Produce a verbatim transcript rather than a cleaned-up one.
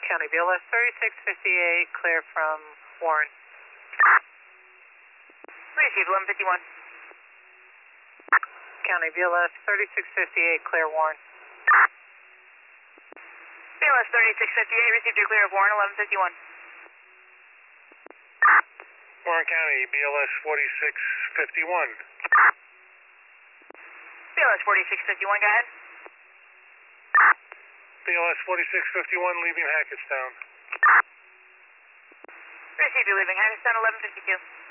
County B L S thirty-six fifty-eight, clear from Warren. Received eleven fifty-one. County B L S thirty-six fifty-eight, clear Warren. B L S thirty-six fifty-eight, received your clear of Warren, eleven fifty-one. Warren County, B L S forty-six fifty-one. B L S forty-six fifty-one, go ahead. B L S forty-six fifty-one, leaving Hackettstown. Received, you're leaving Hackettstown, eleven fifty-two.